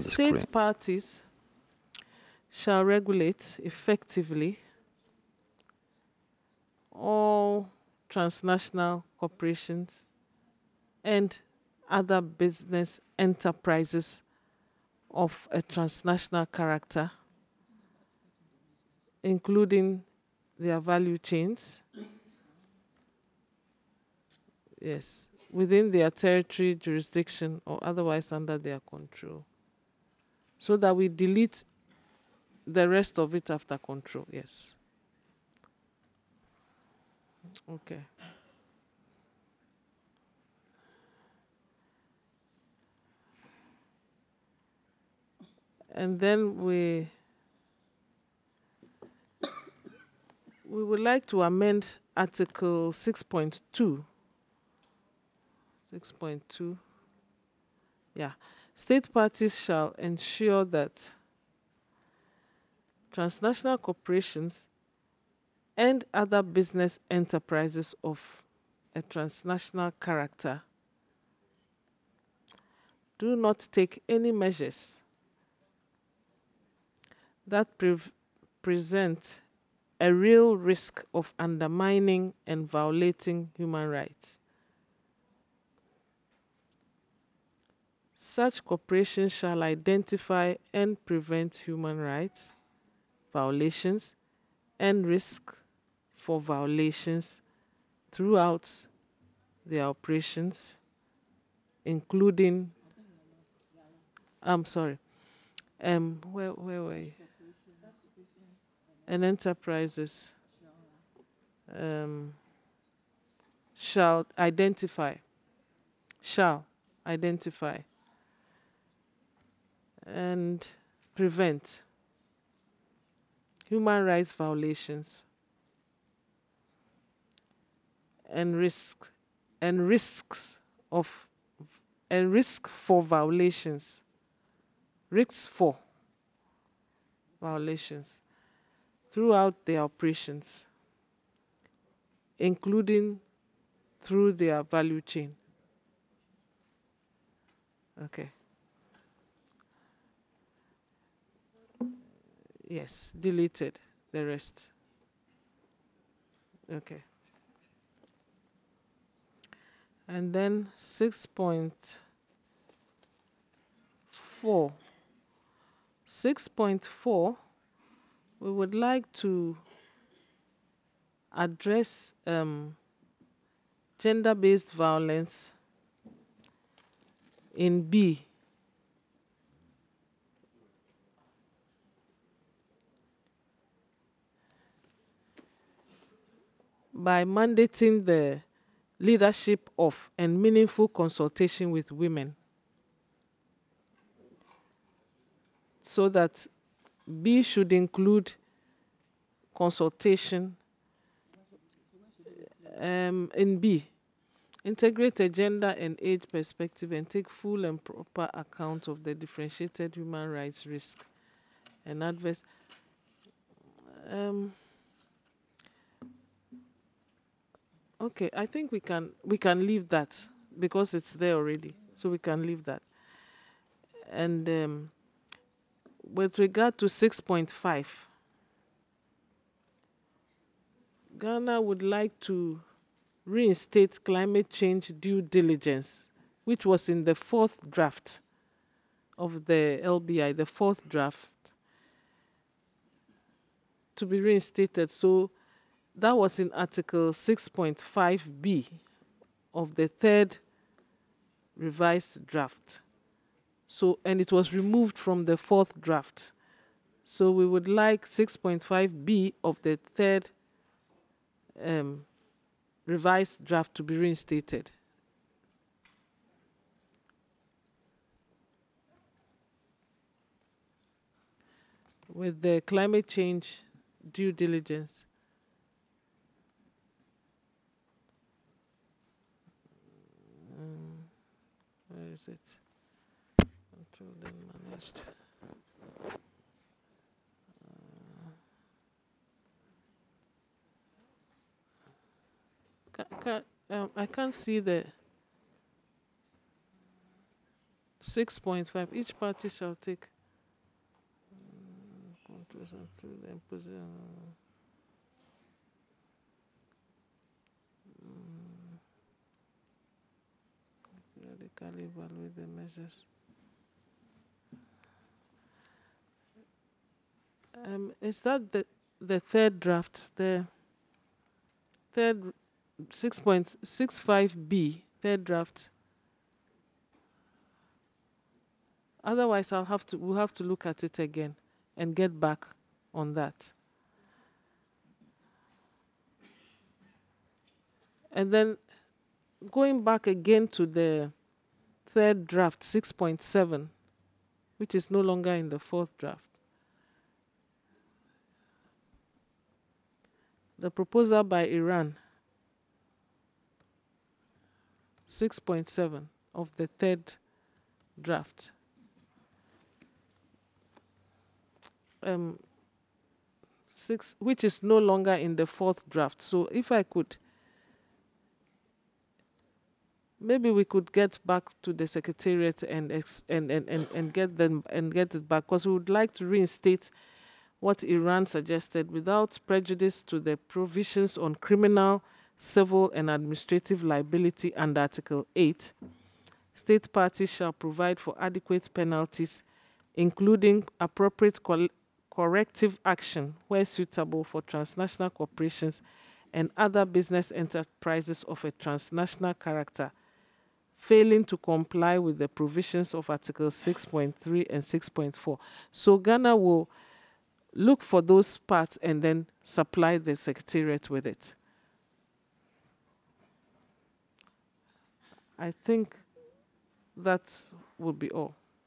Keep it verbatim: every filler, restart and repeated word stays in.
on the screen. State parties shall regulate effectively all transnational corporations and other business enterprises of a transnational character, including their value chains, yes, within their territory, jurisdiction, or otherwise under their control. So that we delete the rest of it after control, yes. Okay. And then we we would like to amend Article six point two. six point two. Yeah. State parties shall ensure that transnational corporations and other business enterprises of a transnational character do not take any measures that pre- present a real risk of undermining and violating human rights. Such corporations shall identify and prevent human rights violations and risk for violations throughout their operations, including, I'm sorry, um, where, where were you? And enterprises um, shall identify, shall identify and prevent human rights violations and risk and risks of and risk for violations, risks for violations throughout their operations, including through their value chain. Okay. Yes, deleted the rest. Okay. And then six point four. six point four, we would like to address um, gender-based violence in B. By mandating the leadership of and meaningful consultation with women, so that B should include consultation um, in B. Integrate a gender and age perspective and take full and proper account of the differentiated human rights risk and adverse. Um, okay, I think we can we can leave that because it's there already, so we can leave that. And um, with regard to six point five, Ghana would like to reinstate climate change due diligence, which was in the fourth draft of the L B I, the fourth draft, to be reinstated. So that was in Article six point five B of the third revised draft. So, and it was removed from the fourth draft. So we would like six point five B of the third um, revised draft to be reinstated. With the climate change due diligence. Um, where is it? Controlled and managed. Ca ca um, I can't see the six point five. Each party shall take mm, contribution to the imposition. mm, Periodically evaluate the measures. Um, is that the the third draft? The third six point six five B third draft. Otherwise, I'll have to we'll have to look at it again and get back on that. And then going back again to the third draft six point seven, which is no longer in the fourth draft. The proposal by Iran six point seven of the third draft. Um, six, which is no longer in the fourth draft. So if I could, maybe we could get back to the secretariat and ex, and, and, and, and get them and get it back, because we would like to reinstate what Iran suggested without prejudice to the provisions on criminal, civil, and administrative liability under Article eight. State parties shall provide for adequate penalties, including appropriate col- corrective action where suitable for transnational corporations and other business enterprises of a transnational character failing to comply with the provisions of Article six point three and six point four. So Ghana will look for those parts and then supply the secretariat with it. I think that would be all.